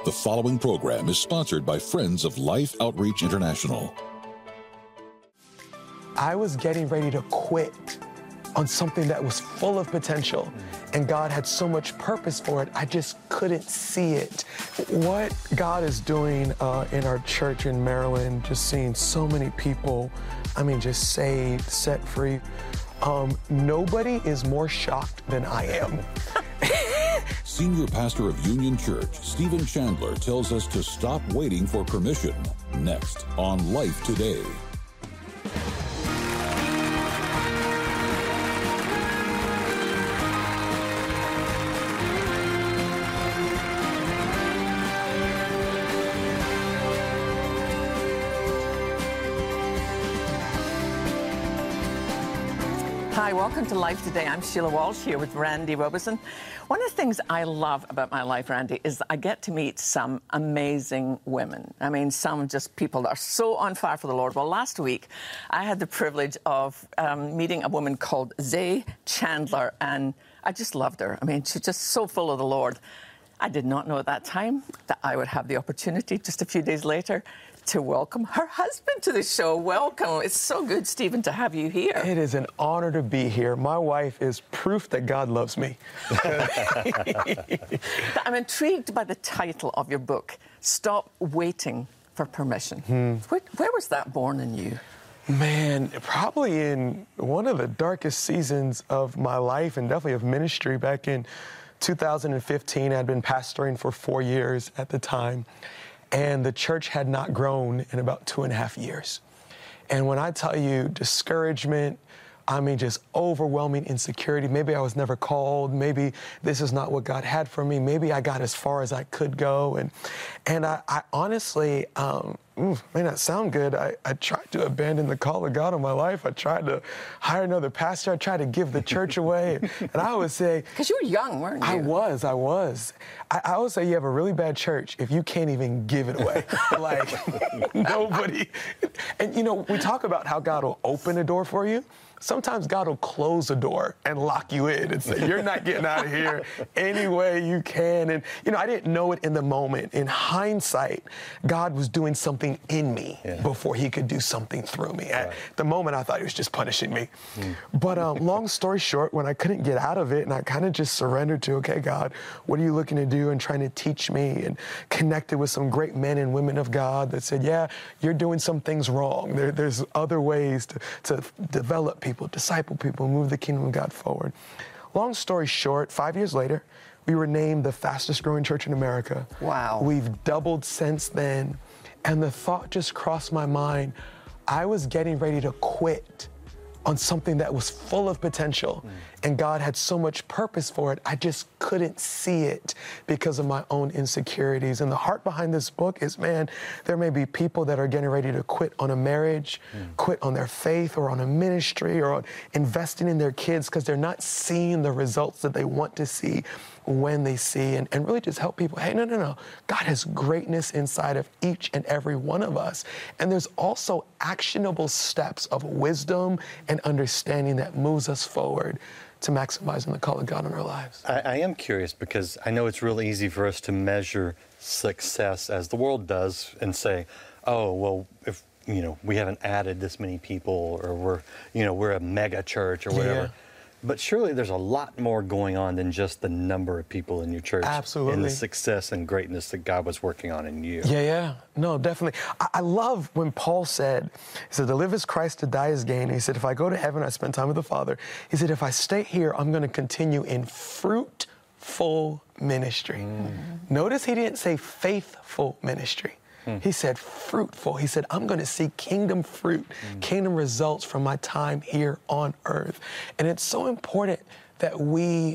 The following program is sponsored by Friends of Life Outreach International. I was getting ready to quit on something that was full of potential, and God had so much purpose for it, I just couldn't see it. What God is doing in our church in Maryland, just seeing so many people, just saved, set free. Nobody is more shocked than I am. Senior pastor of Union Church, Stephen Chandler, tells us to stop waiting for permission. Next on Life Today. Hi, welcome to Life Today. I'm Sheila Walsh here with Randy Robeson. One of the things I love about my life, Randy, is I get to meet some amazing women. Some just people that are so on fire for the Lord. Well, last week, I had the privilege of meeting a woman called Zay Chandler, and I just loved her. She's just so full of the Lord. I did not know at that time that I would have the opportunity just a few days later to welcome her husband to the show. Welcome. It's so good, Stephen, to have you here. It is an honor to be here. My wife is proof that God loves me. I'm intrigued by the title of your book, Stop Waiting for Permission. Where was that born in you? Man, probably in one of the darkest seasons of my life and definitely of ministry. Back in 2015, I'd been pastoring for 4 years at the time. And the church had not grown in about 2.5 years. And when I tell you discouragement, just overwhelming insecurity. Maybe I was never called. Maybe this is not what God had for me. Maybe I got as far as I could go. And I honestly, may not sound good. I tried to abandon the call of God on my life. I tried to hire another pastor. I tried to give the church away. And I would say... Because you were young, weren't you? I was. I always say you have a really bad church if you can't even give it away. Nobody... And, we talk about how God will open a door for you. Sometimes God will close a door and lock you in and say, you're not getting out of here any way you can. And, I didn't know it in the moment. In hindsight, God was doing something in me before he could do something through me. At the moment, I thought he was just punishing me. But long story short, when I couldn't get out of it and I kind of just surrendered to, okay, God, what are you looking to do? And trying to teach me, and connected with some great men and women of God that said, yeah, you're doing some things wrong. There's other ways to develop people, disciple people, move the kingdom of God forward. Long story short, 5 years later, we were named the fastest growing church in America. Wow. We've doubled since then. And the thought just crossed my mind. I was getting ready to quit on something that was full of potential. And God had so much purpose for it, I just couldn't see it because of my own insecurities. And the heart behind this book is, man, there may be people that are getting ready to quit on a marriage, quit on their faith or on a ministry or on investing in their kids because they're not seeing the results that they want to see when they see, and really just help people. Hey, no. God has greatness inside of each and every one of us. And there's also actionable steps of wisdom and understanding that moves us forward to maximizing the call of God in our lives. I am curious because I know it's real easy for us to measure success as the world does and say, oh, well, if, we haven't added this many people, or we're a mega church or whatever. Yeah. But surely there's a lot more going on than just the number of people in your church. Absolutely. And the success and greatness that God was working on in you. Yeah. No, definitely. I love when Paul said, he said, to live is Christ, to die is gain. He said, if I go to heaven, I spend time with the Father. He said, if I stay here, I'm going to continue in fruitful ministry. Notice he didn't say faithful ministry. He said fruitful. He said, I'm going to see kingdom fruit, kingdom results from my time here on earth. And it's so important that we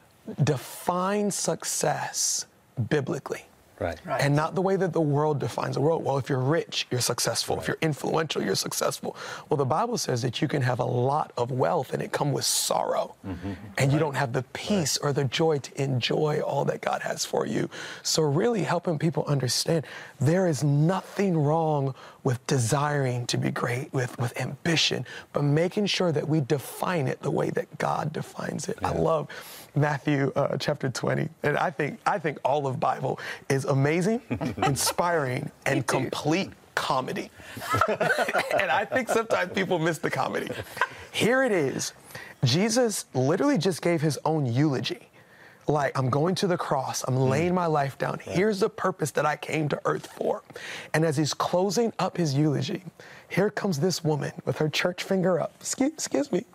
define success biblically. Right. And not the way that the world defines the world. Well, if you're rich, you're successful. Right. If you're influential, you're successful. Well, the Bible says that you can have a lot of wealth and it come with sorrow. And you don't have the peace or the joy to enjoy all that God has for you. So really helping people understand there is nothing wrong with desiring to be great, with ambition, but making sure that we define it the way that God defines it. I love Matthew chapter 20, and I think all of Bible is amazing, inspiring, and complete comedy. And I think sometimes people miss the comedy. Here it is. Jesus literally just gave his own eulogy. Like, I'm going to the cross. I'm laying my life down. Here's the purpose that I came to earth for. And as he's closing up his eulogy, here comes this woman with her church finger up. Excuse me.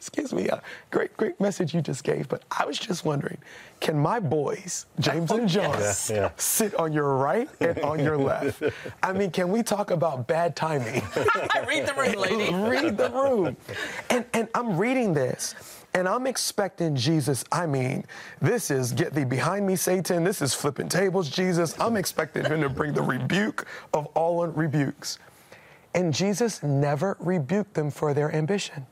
Great message you just gave. But I was just wondering, can my boys, James and John, sit on your right and on your left? I mean, can we talk about bad timing? Read the room, lady. Read the room. And I'm reading this. And I'm expecting Jesus, I mean, this is get thee behind me, Satan. This is flipping tables, Jesus. I'm expecting him to bring the rebuke of all rebukes. And Jesus never rebuked them for their ambition.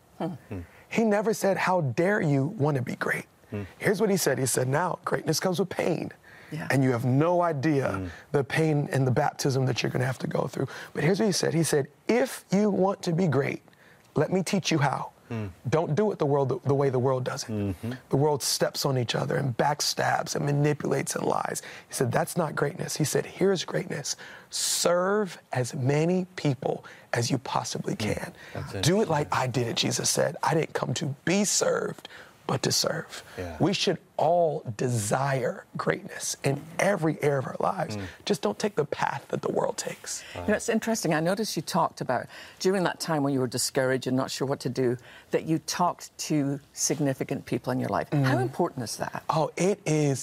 He never said, how dare you want to be great? Here's what he said. He said, now, greatness comes with pain. Yeah. And you have no idea the pain and the baptism that you're going to have to go through. But here's what he said. He said, if you want to be great, let me teach you how. Don't do it the way the world does it. The world steps on each other and backstabs and manipulates and lies. He said, that's not greatness. He said, here's greatness. Serve as many people as you possibly can. Do it like I did it, Jesus said. I didn't come to be served, but to serve. We should all desire greatness in every area of our lives. Just don't take the path that the world takes. You know, it's interesting. I noticed you talked about, during that time when you were discouraged and not sure what to do, that you talked to significant people in your life. How important is that? Oh, it is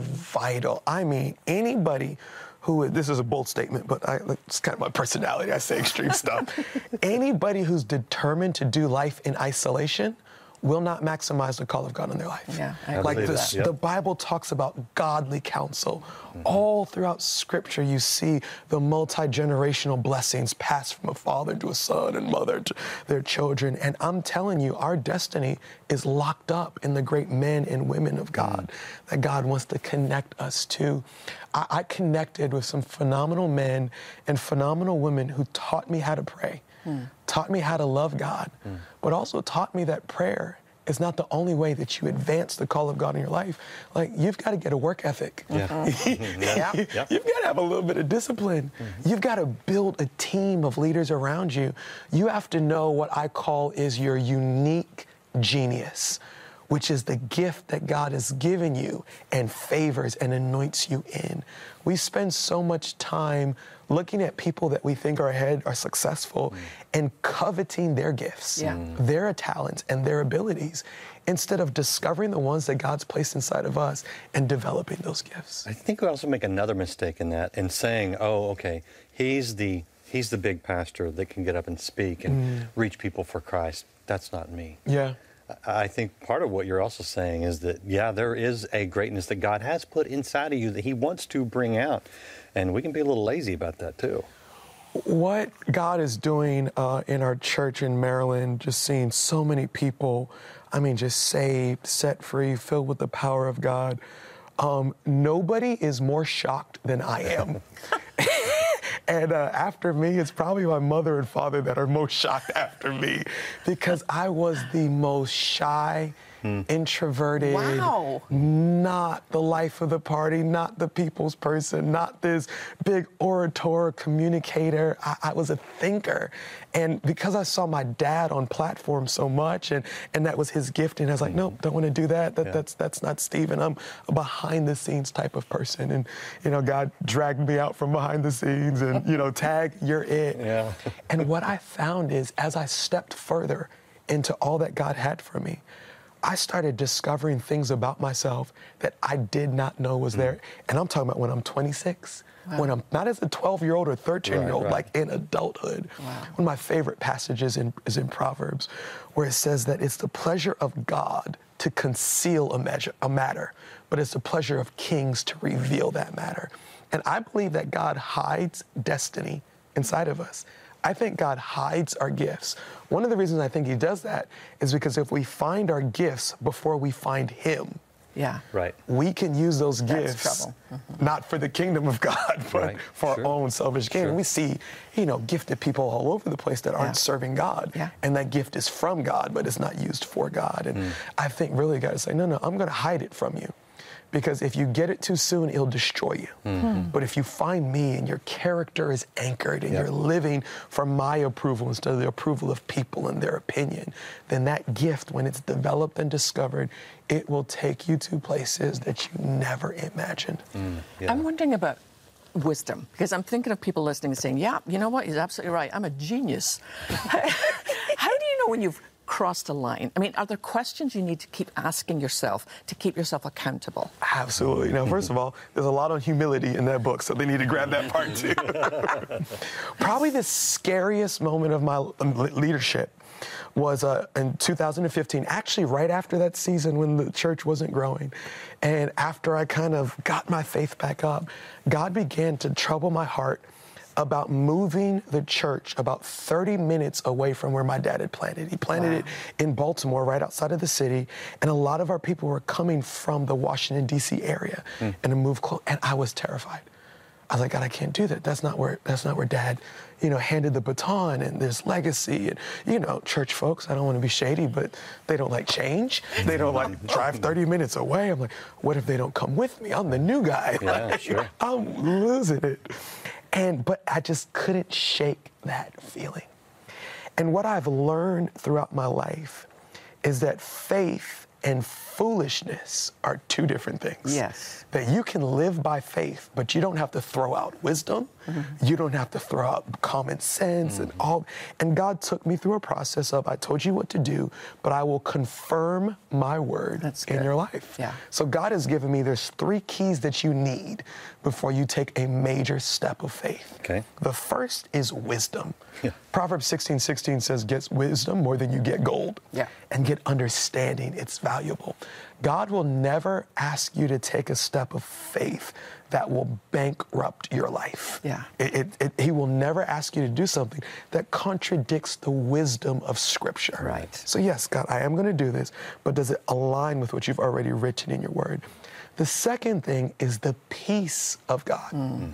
vital. I mean, anybody who, this is a bold statement, but it's kind of my personality. I say extreme stuff. Anybody who's determined to do life in isolation will not maximize the call of God in their life. Yeah, like the Bible talks about godly counsel. All throughout Scripture, you see the multi-generational blessings passed from a father to a son and mother to their children. And I'm telling you, our destiny is locked up in the great men and women of God that God wants to connect us to. I connected with some phenomenal men and phenomenal women who taught me how to pray. Taught me how to love God, but also taught me that prayer is not the only way that you advance the call of God in your life. Like, you've got to get a work ethic. You've got to have a little bit of discipline. You've got to build a team of leaders around you. You have to know what I call is your unique genius, which is the gift that God has given you and favors and anoints you in. We spend so much time looking at people that we think are ahead, are successful, and coveting their gifts, their talents, and their abilities, instead of discovering the ones that God's placed inside of us and developing those gifts. I think we also make another mistake in that, in saying, oh, okay, he's the big pastor that can get up and speak and reach people for Christ. That's not me. Yeah. I think part of what you're also saying is that, there is a greatness that God has put inside of you that he wants to bring out. And we can be a little lazy about that, too. What God is doing in our church in Maryland, just seeing so many people, I mean, just saved, set free, filled with the power of God. Nobody is more shocked than I am. And after me, it's probably my mother and father that are most shocked after me, because I was the most shy, introverted, not the life of the party, not the people's person, not this big orator, communicator. I was a thinker. And because I saw my dad on platform so much, and that was his gift, and I was like, nope, don't want to do that. That's not Stephen. I'm a behind the scenes type of person. And, God dragged me out from behind the scenes and, tag, you're it. Yeah. And what I found is, as I stepped further into all that God had for me, I started discovering things about myself that I did not know was there. And I'm talking about when I'm 26, when I'm not as a 12-year-old or 13-year-old, like in adulthood. One of my favorite passages is in Proverbs, where it says that it's the pleasure of God to conceal a matter, but it's the pleasure of kings to reveal that matter. And I believe that God hides destiny inside of us. I think God hides our gifts. One of the reasons I think he does that is because if we find our gifts before we find him, Yeah. Right. We can use those That's gifts trouble. not for the kingdom of God, but Right. for Sure. our own selfish gain. Sure. And we see, gifted people all over the place that aren't serving God. Yeah. And that gift is from God, but it's not used for God. And I think really God is saying, no, I'm going to hide it from you. Because if you get it too soon, it'll destroy you. But if you find me and your character is anchored and you're living for my approval instead of the approval of people and their opinion, then that gift, when it's developed and discovered, it will take you to places that you never imagined. Yeah. I'm wondering about wisdom, because I'm thinking of people listening and saying, yeah, you know what, he's absolutely right. I'm a genius. How do you know when you've crossed a line? I mean, are there questions you need to keep asking yourself to keep yourself accountable? Absolutely. Now, first of all, there's a lot on humility in that book, so they need to grab that part too. Probably the scariest moment of my leadership was in 2015, actually right after that season when the church wasn't growing. And after I kind of got my faith back up, God began to trouble my heart about moving the church about 30 minutes away from where my dad had planted. He planted it in Baltimore, right outside of the city, and a lot of our people were coming from the Washington, D.C. area, and to move close, and I was terrified. I was like, God, I can't do that. That's not where Dad, handed the baton, and there's legacy, and church folks, I don't want to be shady, but they don't like change. They don't like drive 30 minutes away. I'm like, what if they don't come with me? I'm the new guy. Yeah, sure. I'm losing it. But I just couldn't shake that feeling. And what I've learned throughout my life is that faith and foolishness are two different things. Yes. That you can live by faith, but you don't have to throw out wisdom. You don't have to throw out common sense and all. And God took me through a process of, I told you what to do, but I will confirm my word in your life. Yeah. So God has given me, there's 3 keys that you need before you take a major step of faith. Okay. The first is wisdom. Yeah. Proverbs 16:16 says, get wisdom more than you get gold. Yeah. And get understanding. It's valuable. God will never ask you to take a step of faith that will bankrupt your life. Yeah. He will never ask you to do something that contradicts the wisdom of Scripture. Right. So yes, God, I am going to do this, but does it align with what you've already written in your word? The second thing is the peace of God.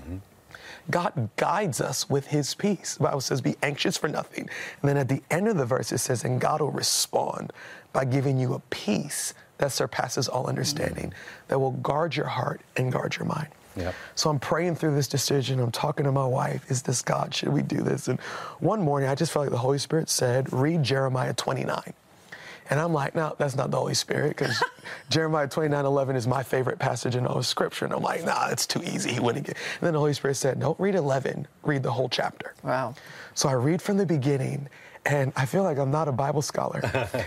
God guides us with his peace. The Bible says, be anxious for nothing. And then at the end of the verse, it says, and God will respond by giving you a peace that surpasses all understanding, that will guard your heart and guard your mind. Yep. So I'm praying through this decision. I'm talking to my wife. Is this God? Should we do this? And one morning, I just felt like the Holy Spirit said, read Jeremiah 29. And I'm like, no, that's not the Holy Spirit, because Jeremiah 29:11 is my favorite passage in all of Scripture. And I'm like, nah, it's too easy. He wouldn't get. And then the Holy Spirit said, don't read 11, read the whole chapter. Wow. So I read from the beginning, and I feel like I'm not a Bible scholar.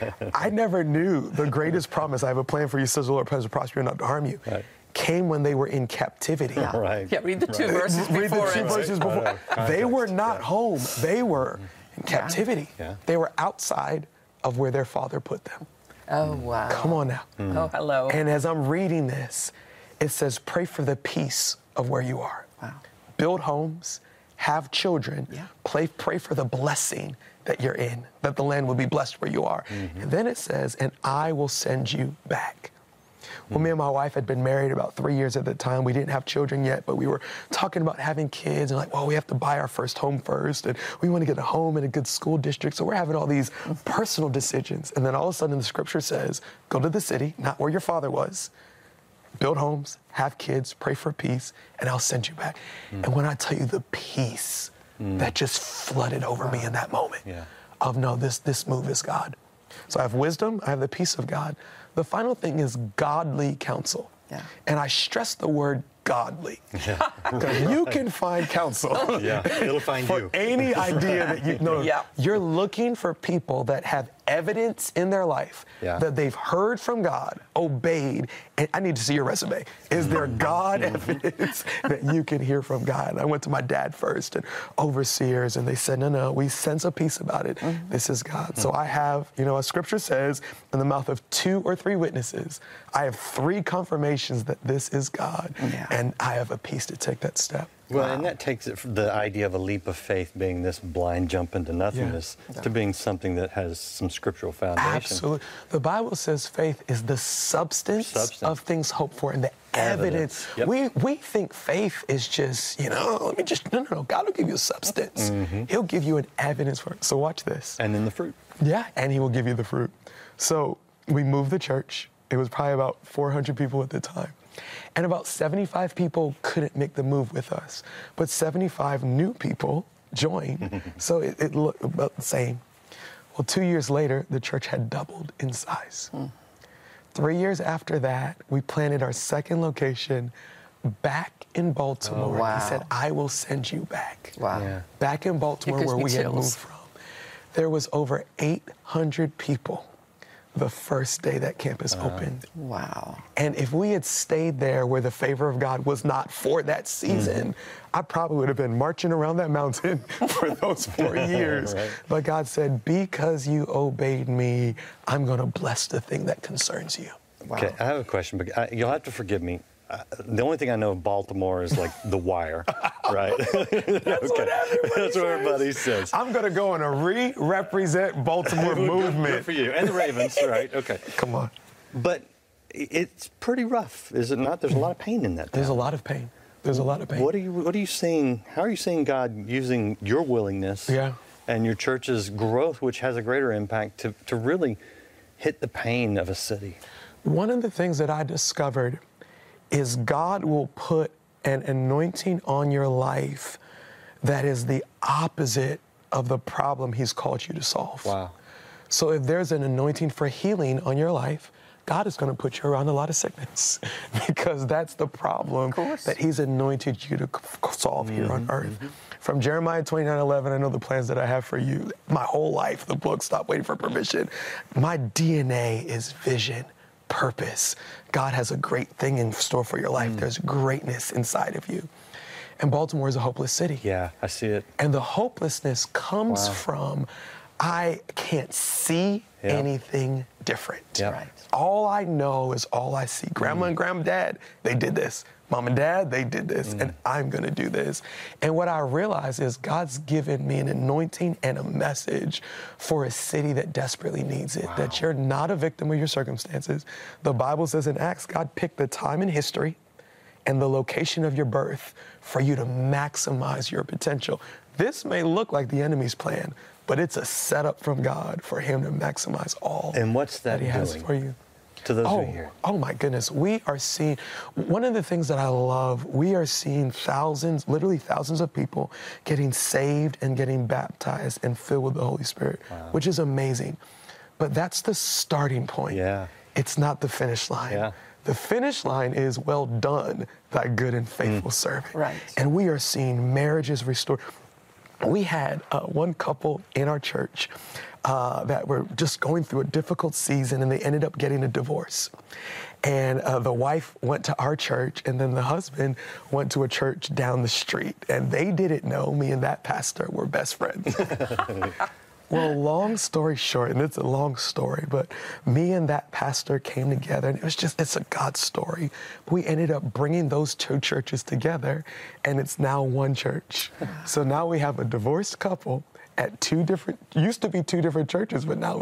I never knew the greatest promise, I have a plan for you, says the Lord, plans to prosper you and not to harm you, came when they were in captivity. Yeah. Right. Yeah, read the 2 verses Read before the 2 it. verses before. They were not home. They were in captivity. Yeah. They were outside of where their father put them. Oh, wow. Come on now. Oh, hello. And as I'm reading this, it says, pray for the peace of where you are. Wow. Build homes, have children, pray for the blessing that you're in, that the land will be blessed where you are. And then it says, and I will send you back. Well, me and my wife had been married about 3 years at the time. We didn't have children yet, but we were talking about having kids and like, well, we have to buy our first home first, and we want to get a home in a good school district. So we're having all these personal decisions. And then all of a sudden the Scripture says, go to the city, not where your father was, build homes, have kids, pray for peace, and I'll send you back. And when I tell you the peace that just flooded over me in that moment of, no, this move is God. So I have wisdom, I have the peace of God. The final thing is godly counsel. Yeah. And I stress the word godly. Because you can find counsel. It'll find for you. any idea that you know. You're looking for people that have evidence in their life that they've heard from God, obeyed, and I need to see your resume. Is there God evidence that you can hear from God? And I went to my dad first and overseers, and they said, no, we sense a peace about it. This is God. So I have, as Scripture says, in the mouth of 2 or 3 witnesses, I have 3 confirmations that this is God, and I have a peace to take that step. Well, and that takes it from the idea of a leap of faith being this blind jump into nothingness to being something that has some scriptural foundation. Absolutely. The Bible says faith is the substance. Of things hoped for and the evidence. Yep. We think faith is just, no. God will give you a substance. He'll give you an evidence for it. So watch this. And then the fruit. Yeah, and he will give you the fruit. So we moved the church. It was probably about 400 people at the time. And about 75 people couldn't make the move with us. But 75 new people joined. So it looked about the same. Well, 2 years later, the church had doubled in size. 3 years after that, we planted our second location back in Baltimore. Oh, wow. He said, I will send you back. Wow. Yeah. Back in Baltimore, where we had moved from. There was over 800 people the first day that campus opened. Wow. And if we had stayed there where the favor of God was not for that season, I probably would have been marching around that mountain for those 4 years. Right. But God said, because you obeyed me, I'm going to bless the thing that concerns you. Wow. Okay, I have a question, but you'll have to forgive me. The only thing I know of Baltimore is like The Wire, right? That's what everybody says. I'm going to go on a represent Baltimore movement. Good for you. And the Ravens, right? Okay. Come on. But it's pretty rough, is it not? There's a lot of pain in that. There's a lot of pain. There's a lot of pain. What are you seeing? How are you seeing God using your willingness and your church's growth, which has a greater impact, to really hit the pain of a city? One of the things that I discovered is God will put an anointing on your life that is the opposite of the problem he's called you to solve. Wow. So if there's an anointing for healing on your life, God is going to put you around a lot of sickness because that's the problem that he's anointed you to solve here on earth. From Jeremiah 29:11, I know the plans that I have for you. My whole life, the book, Stop Waiting for Permission. My DNA is vision. Purpose. God has a great thing in store for your life. There's greatness inside of you. And Baltimore is a hopeless city. Yeah, I see it. And the hopelessness comes from, I can't see anything different. Yep. Right. All I know is all I see. Grandma and granddad, they did this. Mom and dad, they did this, and I'm going to do this. And what I realize is God's given me an anointing and a message for a city that desperately needs it, that you're not a victim of your circumstances. The Bible says in Acts, God picked the time in history and the location of your birth for you to maximize your potential. This may look like the enemy's plan, but it's a setup from God for him to maximize all and what's that he has for you. To those who are here. Oh my goodness. We are seeing, one of the things that I love, we are seeing thousands, literally thousands of people getting saved and getting baptized and filled with the Holy Spirit, which is amazing. But that's the starting point. Yeah. It's not the finish line. Yeah. The finish line is, well done, thy good and faithful servant. Right. And we are seeing marriages restored. We had one couple in our church that were just going through a difficult season, and they ended up getting a divorce. And the wife went to our church, and then the husband went to a church down the street. And they didn't know me and that pastor were best friends. Well, long story short, and it's a long story, but me and that pastor came together, and it's a God story. We ended up bringing those two churches together, and it's now one church. So now we have a divorced couple at used to be two different churches, but now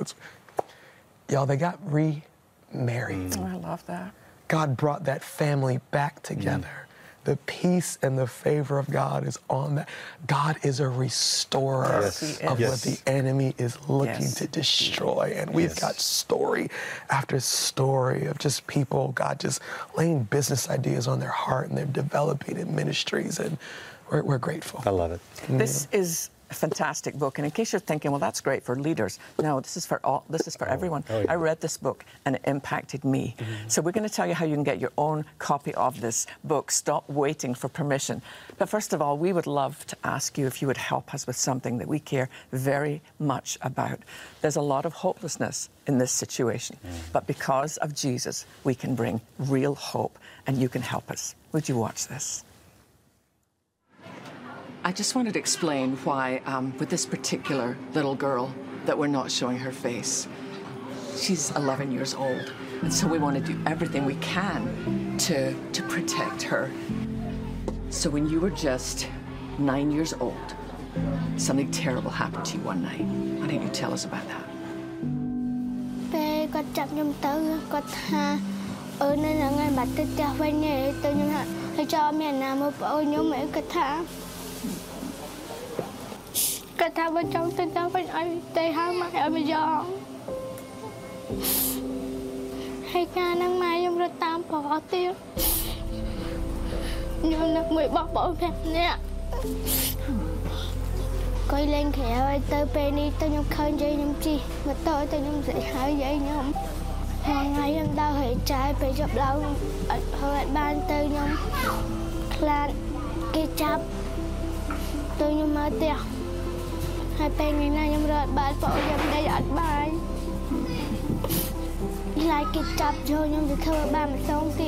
they got remarried. Oh, I love that. God brought that family back together. The peace and the favor of God is on that. God is a restorer of what the enemy is looking to destroy. And we've got story after story of just people, God just laying business ideas on their heart, and they're developing in ministries, and we're grateful. I love it. This is a fantastic book, and in case you're thinking, well, that's great for leaders. No, this is for all. This is for everyone. I read this book, and it impacted me. So we're going to tell you how you can get your own copy of this book, Stop Waiting for Permission. But first of all, we would love to ask you if you would help us with something that we care very much about. There's a lot of hopelessness in this situation, but because of Jesus, we can bring real hope, and you can help us. Would you watch this? I just wanted to explain why, with this particular little girl, that we're not showing her face. She's 11 years old, and so we want to do everything we can to protect her. So when you were just 9 years old, something terrible happened to you one night. Why don't you tell us about that? ពេលគាត់ចាប់ខ្ញុំទៅគាត់ថានៅថ្ងៃបាត់ទៅផ្ទះវិញទៅខ្ញុំហើយចោលមានណាមកប្អូនខ្ញុំគាត់ថាបើចង់ទៅផ្ទះវិញឲ្យទៅហៅម៉ែឲ្យមកយកហើយកាលហ្នឹងម៉ែខ្ញុំរត់តាមប្រុសទៀតខ្ញុំនឹកមួយបោះប្អូន5នាក់ក៏លេងក្រៅឲ្យទៅពេលនេះទៅខ្ញុំឃើញយាយខ្ញុំជិះម៉ូតូទៅខ្ញុំស្រីហើយយាយខ្ញុំថ្ងៃខ្ញុំដើរហែកចាយពេលជប់ឡើងអត់ហើយបានទៅខ្ញុំខ្លាចគេចាប់ទៅខ្ញុំមកផ្ទះហើយពេលថ្ងៃណាខ្ញុំរត់បានប្អូនខ្ញុំដេកអត់បាយខ្លាចគេចាប់យកខ្ញុំទៅធ្វើបានម្ដងទៀត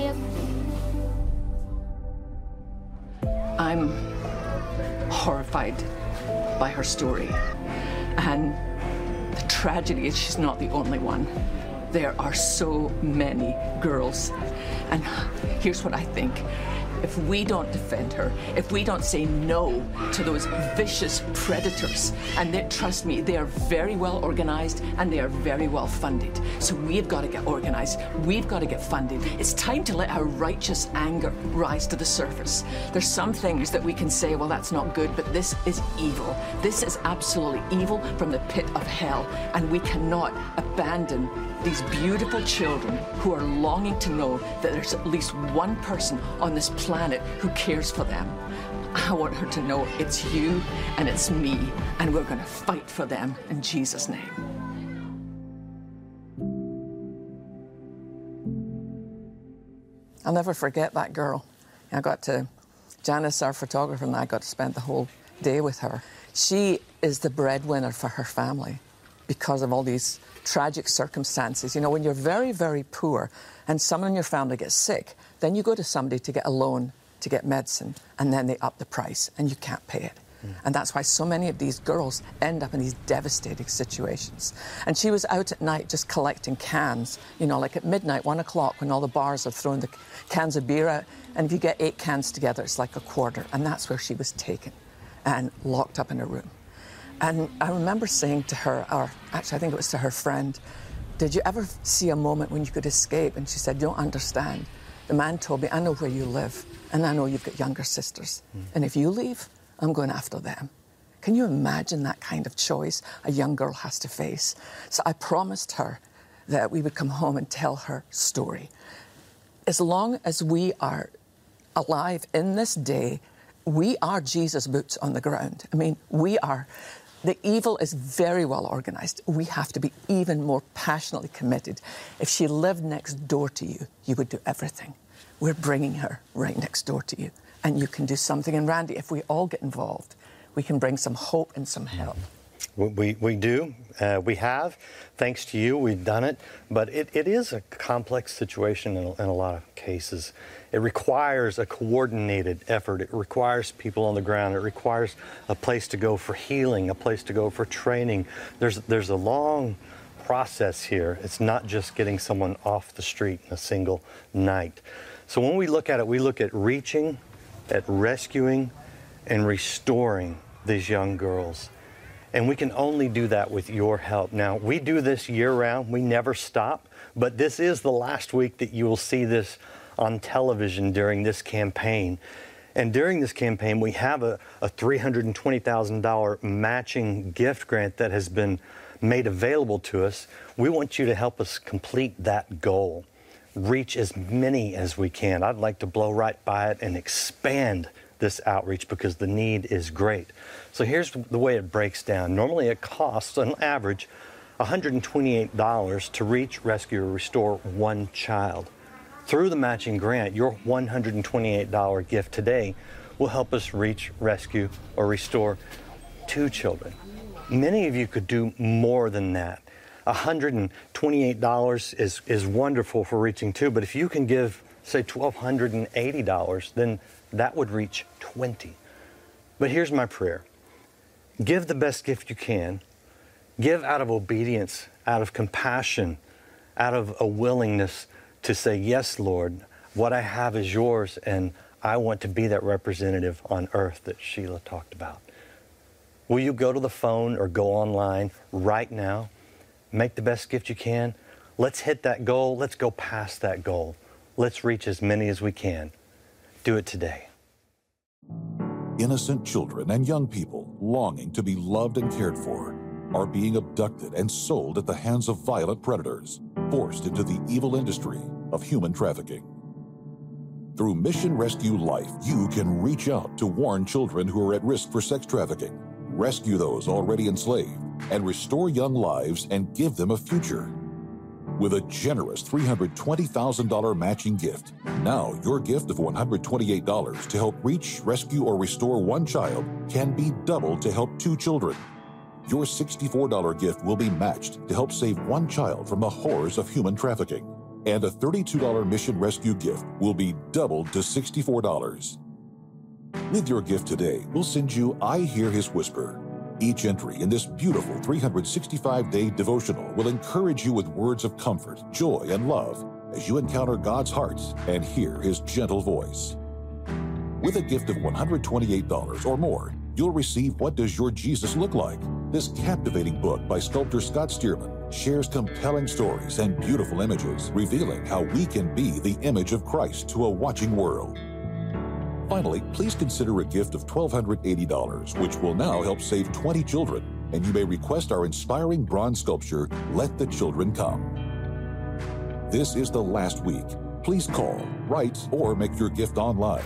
I'm horrified by her story. And the tragedy is she's not the only one. There are so many girls. And here's what I think. If we don't defend her, if we don't say no to those vicious predators, and trust me, they are very well organized and they are very well funded. So we've got to get organized. We've got to get funded. It's time to let our righteous anger rise to the surface. There's some things that we can say, well, that's not good, but this is evil. This is absolutely evil from the pit of hell. And we cannot abandon these beautiful children who are longing to know that there's at least one person on this planet who cares for them. I want her to know it's you and it's me, and we're going to fight for them in Jesus' name. I'll never forget that girl. Janice, our photographer, and I got to spend the whole day with her. She is the breadwinner for her family because of all these tragic circumstances. You know, when you're very, very poor and someone in your family gets sick, then you go to somebody to get a loan to get medicine, and then they up the price and you can't pay it. And that's why so many of these girls end up in these devastating situations. And she was out at night just collecting cans, you know, like at midnight, 1 o'clock, when all the bars are throwing the cans of beer out. And if you get 8 cans together, it's like a quarter. And that's where she was taken and locked up in a room. And I remember saying to her, or actually I think it was to her friend, did you ever see a moment when you could escape? And she said, you don't understand. The man told me, I know where you live, and I know you've got younger sisters. And if you leave, I'm going after them. Can you imagine that kind of choice a young girl has to face? So I promised her that we would come home and tell her story. As long as we are alive in this day, we are Jesus' boots on the ground. I mean, the evil is very well organized. We have to be even more passionately committed. If she lived next door to you, you would do everything. We're bringing her right next door to you. And you can do something. And Randy, if we all get involved, we can bring some hope and some help. We do. We have. Thanks to you, we've done it. But it is a complex situation in a lot of cases. It requires a coordinated effort. It requires people on the ground. It requires a place to go for healing, a place to go for training. There's a long process here. It's not just getting someone off the street in a single night. So when we look at it, we look at reaching, at rescuing, and restoring these young girls. And we can only do that with your help. Now, we do this year-round. We never stop. But this is the last week that you will see this on television during this campaign. And during this campaign, we have a $320,000 matching gift grant that has been made available to us. We want you to help us complete that goal. Reach as many as we can. I'd like to blow right by it and expand this outreach because the need is great. So here's the way it breaks down. Normally it costs, on average, $128 to reach, rescue, or restore one child. Through the matching grant, your $128 gift today will help us reach, rescue, or restore 2 children. Many of you could do more than that. $128 is wonderful for reaching 2, but if you can give, say, $1,280, then that would reach 20. But here's my prayer. Give the best gift you can. Give out of obedience, out of compassion, out of a willingness to say, yes, Lord, what I have is yours, and I want to be that representative on earth that Sheila talked about. Will you go to the phone or go online right now? Make the best gift you can. Let's hit that goal. Let's go past that goal. Let's reach as many as we can. Do it today. Innocent children and young people longing to be loved and cared for are being abducted and sold at the hands of violent predators, forced into the evil industry of human trafficking. Through Mission Rescue Life, you can reach out to warn children who are at risk for sex trafficking, rescue those already enslaved, and restore young lives and give them a future. With a generous $320,000 matching gift, now your gift of $128 to help reach, rescue, or restore one child can be doubled to help 2 children. Your $64 gift will be matched to help save one child from the horrors of human trafficking. And a $32 Mission Rescue gift will be doubled to $64. With your gift today, we'll send you I Hear His Whisper. Each entry in this beautiful 365-day devotional will encourage you with words of comfort, joy, and love as you encounter God's heart and hear His gentle voice. With a gift of $128 or more, you'll receive What Does Your Jesus Look Like? This captivating book by sculptor Scott Stearman shares compelling stories and beautiful images, revealing how we can be the image of Christ to a watching world. Finally, please consider a gift of $1,280, which will now help save 20 children, and you may request our inspiring bronze sculpture, Let the Children Come. This is the last week. Please call, write, or make your gift online.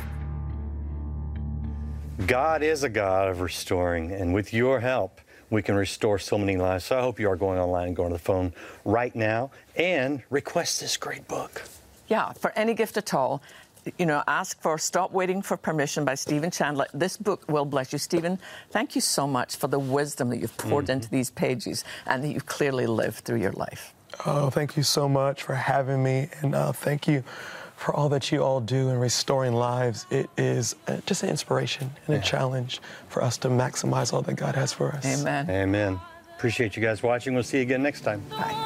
God is a God of restoring, and with your help, we can restore so many lives. So I hope you are going online and going to the phone right now and request this great book. Yeah, for any gift at all. You know, ask for Stop Waiting for Permission by Stephen Chandler. This book will bless you. Stephen, thank you so much for the wisdom that you've poured into these pages and that you've clearly lived through your life. Oh, thank you so much for having me, and thank you for all that you all do in restoring lives. It is just an inspiration and a challenge for us to maximize all that God has for us. Amen. Amen. Appreciate you guys watching. We'll see you again next time. Bye.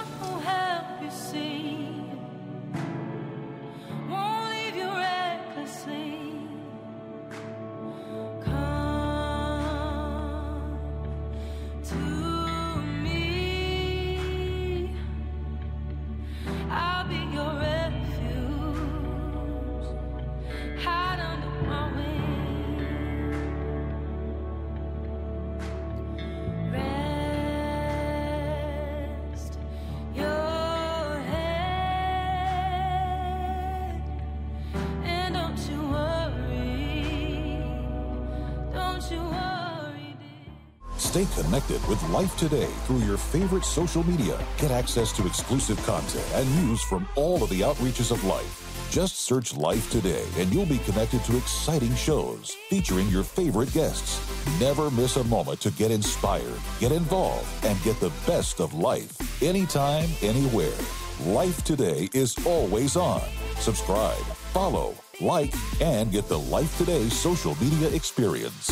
Stay connected with Life Today through your favorite social media. Get access to exclusive content and news from all of the outreaches of life. Just search Life Today and you'll be connected to exciting shows featuring your favorite guests. Never miss a moment to get inspired, get involved, and get the best of life anytime, anywhere. Life Today is always on. Subscribe, follow, like, and get the Life Today social media experience.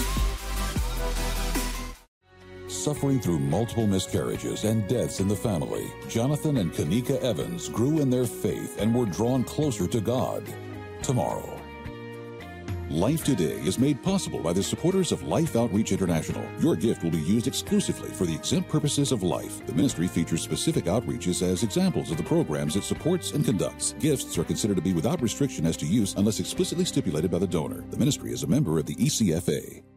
Suffering through multiple miscarriages and deaths in the family, Jonathan and Kanika Evans grew in their faith and were drawn closer to God. Tomorrow. Life Today is made possible by the supporters of Life Outreach International. Your gift will be used exclusively for the exempt purposes of life. The ministry features specific outreaches as examples of the programs it supports and conducts. Gifts are considered to be without restriction as to use unless explicitly stipulated by the donor. The ministry is a member of the ECFA.